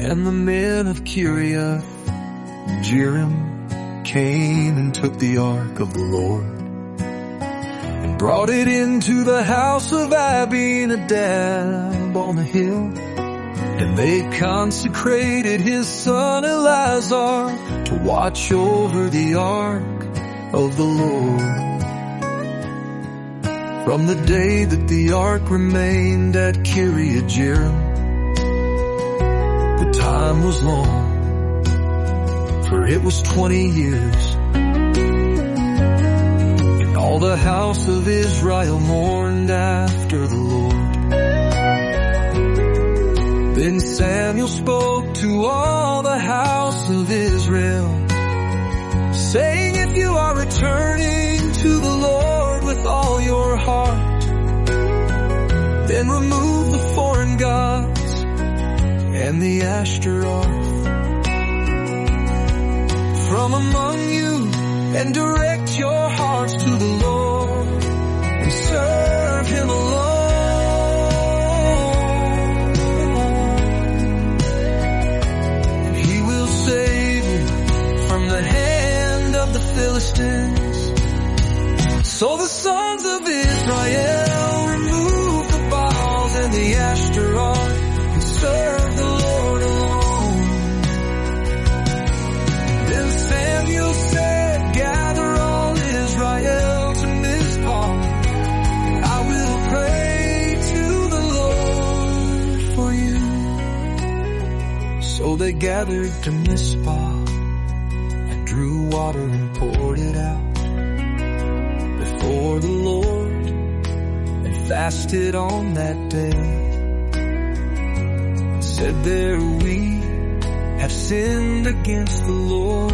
And the men of Kiriath Jearim came and took the ark of the Lord and brought it into the house of Abinadab on the hill. And they consecrated his son Eleazar to watch over the ark of the Lord. From the day that the ark remained at Kiriath Jearim, the time was long, for it was 20 years. And all the house of Israel mourned after the Lord. Then Samuel spoke to all the house of Israel, saying, if you are returning to the Lord with all your heart, then remove the foreign gods and the Ashtaroth from among you, and direct your hearts to the Lord and serve him alone. And he will save you from the hand of the Philistines. So the sons of Israel removed the Baals and the Ashtaroth and served the Lord alone. Then Samuel said, gather all Israel to Mizpah, and I will pray to the Lord for you. So they gathered to Mizpah and drew water and poured it out before the Lord, and fasted on that day. Said there, we have sinned against the Lord.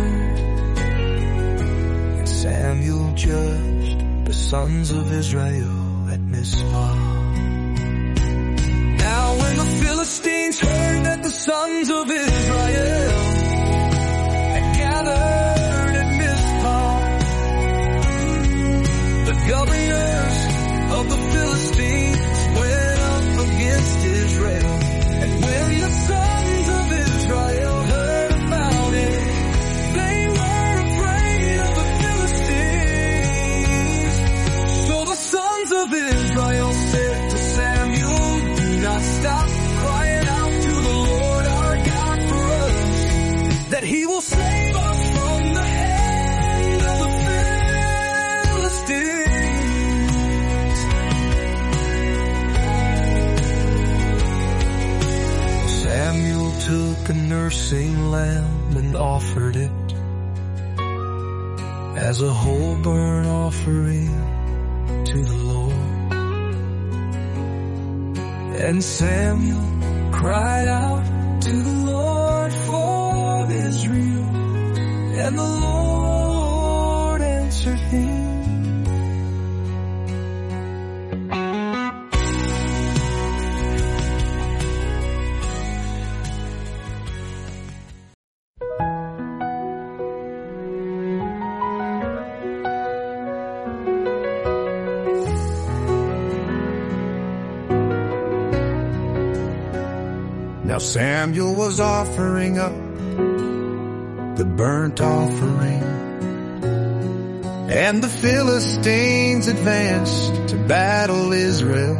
And Samuel judged the sons of Israel at Mizpah. Now when the Philistines heard that the sons of Israel had gathered at Mizpah, the governors of the Philistines went up against Israel. And when the sons of Israel heard about it, they were afraid of the Philistines. So the sons of Israel said to Samuel, do not stop crying out to the Lord our God for us, that he will save us from the hand of the Philistines. Samuel took a nursing lamb and offered it as a whole burnt offering to the Lord. And Samuel cried out to the Lord for Israel, and the Lord answered him. Now Samuel was offering up the burnt offering, and the Philistines advanced to battle Israel.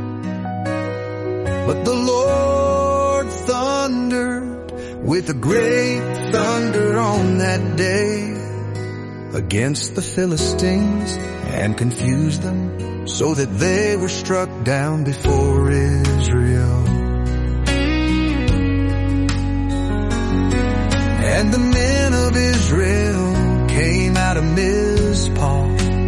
But the Lord thundered with a great thunder on that day against the Philistines, and confused them so that they were struck down before Israel. And the men of Israel came out of Mizpah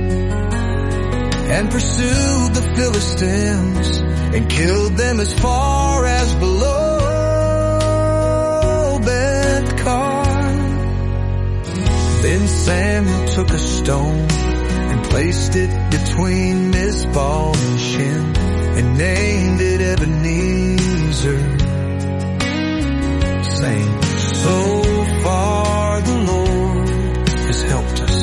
and pursued the Philistines and killed them as far as below Beth-kar. Then Samuel took a stone and placed it between Mizpah and Shin, and named it Ebenezer, saying, so far the Lord has helped us.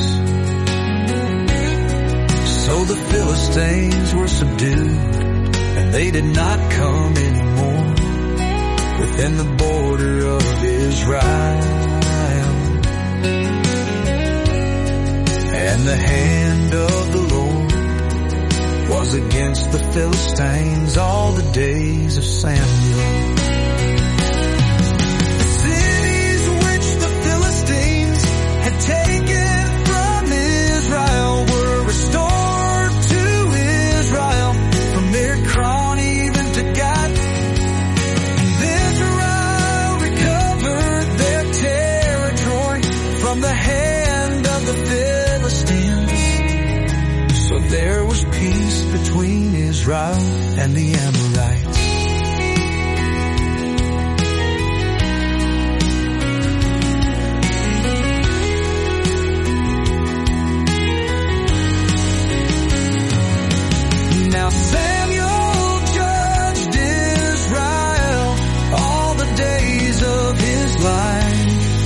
So the Philistines were subdued, and they did not come anymore within the borders border of Israel. And the hand of the Lord was against the Philistines all the days of Samuel. The cities which the Philistines had taken from Israel were restored to Israel, from Ekron even to Gath. And Israel recovered their territory from the hand of the Philistines. So there was peace between Israel and the Amorites. Now Samuel judged Israel all the days of his life.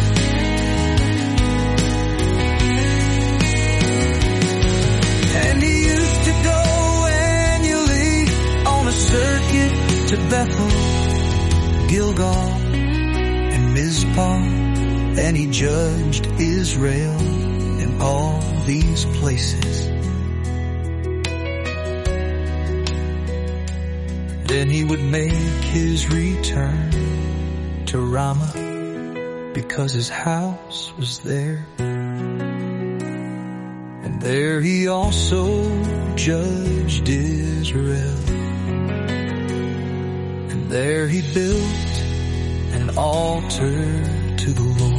And he used to go annually on a circuit to Bethel, Gilgal, and Mizpah. And he judged Israel in all these places. Then he would make his return to Ramah, because his house was there. And there he also judged Israel. And there he built an altar to the Lord.